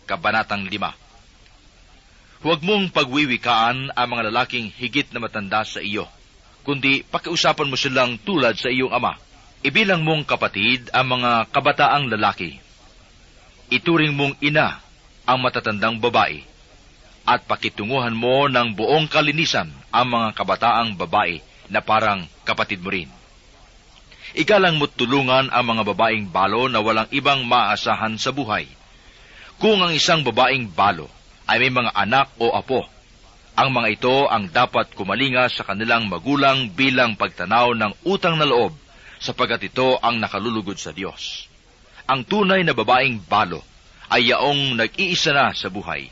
Kabanatang 5. Huwag mong pagwiwikaan ang mga lalaking higit na matanda sa iyo, kundi pakiusapan mo silang tulad sa iyong ama. Ibilang mong kapatid ang mga kabataang lalaki. Ituring mong ina ang matatandang babae, at pakitunguhan mo ng buong kalinisan ang mga kabataang babae na parang kapatid mo rin. Igalang mo't tulungan ang mga babaeng balo na walang ibang maasahan sa buhay. Kung ang isang babaeng balo ay may mga anak o apo, ang mga ito ang dapat kumalinga sa kanilang magulang bilang pagtanaw ng utang na loob, sapagkat ito ang nakalulugod sa Diyos. Ang tunay na babaeng balo ay yaong nag-iisa na sa buhay.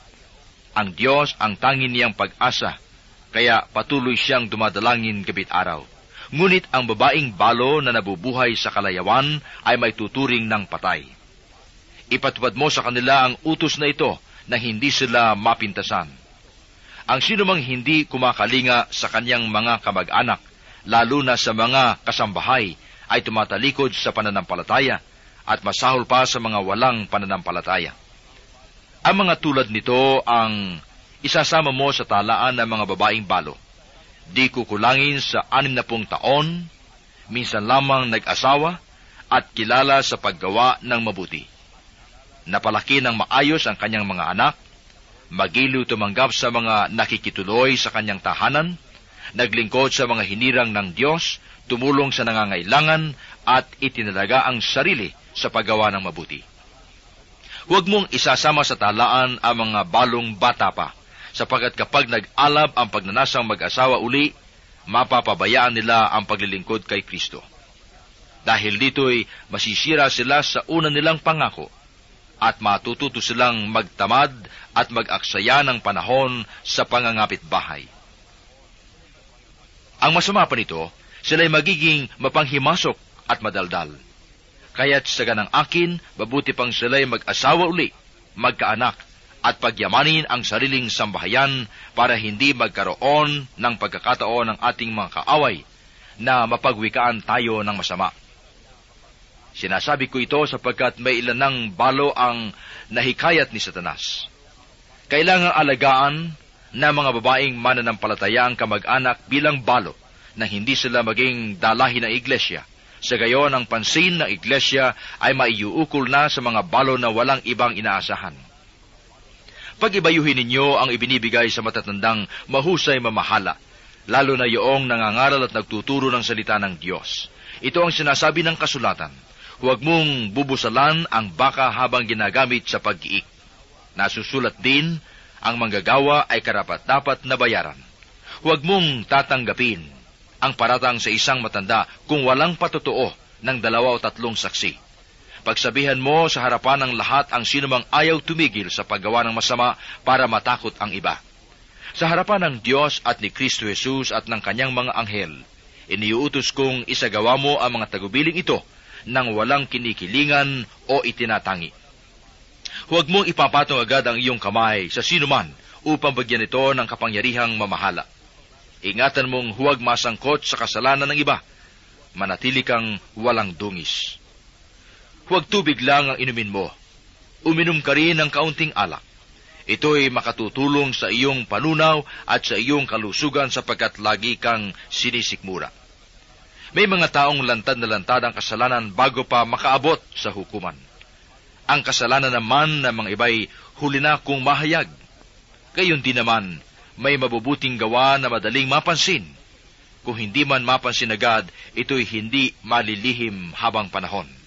Ang Diyos ang tanging niyang pag-asa, kaya patuloy siyang dumadalangin gabit araw. Ngunit ang babaeng balo na nabubuhay sa kalayawan ay may tuturing ng patay. Ipatupad mo sa kanila ang utos na ito na hindi sila mapintasan. Ang sinumang hindi kumakalinga sa kanyang mga kamag-anak, lalo na sa mga kasambahay, ay tumatalikod sa pananampalataya at masahol pa sa mga walang pananampalataya. Ang mga tulad nito ang isasama mo sa talaan ng mga babaeng balo. Di kukulangin sa 60 taon, minsan lamang nag-asawa, at kilala sa paggawa ng mabuti. Napalaki ng maayos ang kanyang mga anak, magiliw tumanggap sa mga nakikituloy sa kanyang tahanan, naglingkod sa mga hinirang ng Diyos, tumulong sa nangangailangan, at itinalaga ang sarili sa paggawa ng mabuti. Huwag mong isasama sa talaan ang mga balong bata pa, sapagkat kapag nag-alab ang pagnanasang mag-asawa uli, mapapabayaan nila ang paglilingkod kay Kristo. Dahil dito'y masisira sila sa una nilang pangako, at matututo silang magtamad at mag-aksaya ng panahon sa pangangapit bahay. Ang masama pa nito, sila'y magiging mapanghimasok at madaldal. Kaya't sa ganang akin, mabuti pang sila'y mag-asawa uli, magkaanak, at pagyamanin ang sariling sambahayan para hindi magkaroon ng pagkakataon ng ating mga kaaway na mapagwikaan tayo ng masama. Sinasabi ko ito sapagkat may ilan ng balo ang nahikayat ni Satanas. Kailangang alagaan na mga babaeng mananampalataya ang kamag-anak bilang balo na hindi sila maging dalahin ng iglesia. Sa gayon, ang pansin ng iglesia ay maiuukol na sa mga balo na walang ibang inaasahan. Pag-ibayuhin ninyo ang ibinibigay sa matatandang mahusay mamahala, lalo na yoong nangangaral at nagtuturo ng salita ng Diyos. Ito ang sinasabi ng kasulatan. Huwag mong bubusalan ang baka habang ginagamit sa pag-iik. Nasusulat din, ang manggagawa ay karapat-dapat na bayaran. Huwag mong tatanggapin ang paratang sa isang matanda kung walang patotoo ng 2 o 3 saksi. Pagsabihan mo sa harapan ng lahat ang sinumang ayaw tumigil sa paggawa ng masama para matakot ang iba. Sa harapan ng Diyos at ni Kristo Jesus at ng kanyang mga anghel, iniuutos kong isagawa mo ang mga tagubiling ito nang walang kinikilingan o itinatangi. Huwag mong ipapatong agad ang iyong kamay sa sinuman upang bagyan ito ng kapangyarihang mamahala. Ingatan mong huwag masangkot sa kasalanan ng iba. Manatili kang walang dungis. Huwag tubig lang ang inumin mo. Uminom ka rin ng kaunting alak. Ito'y makatutulong sa iyong panunaw at sa iyong kalusugan sapagkat lagi kang sinisikmura. May mga taong lantad na lantad ang kasalanan bago pa makaabot sa hukuman. Ang kasalanan naman ng mga iba'y huli na kung mahayag. Gayon din naman, may mabubuting gawa na madaling mapansin. Kung hindi man mapansin agad, ito'y hindi malilihim habang panahon.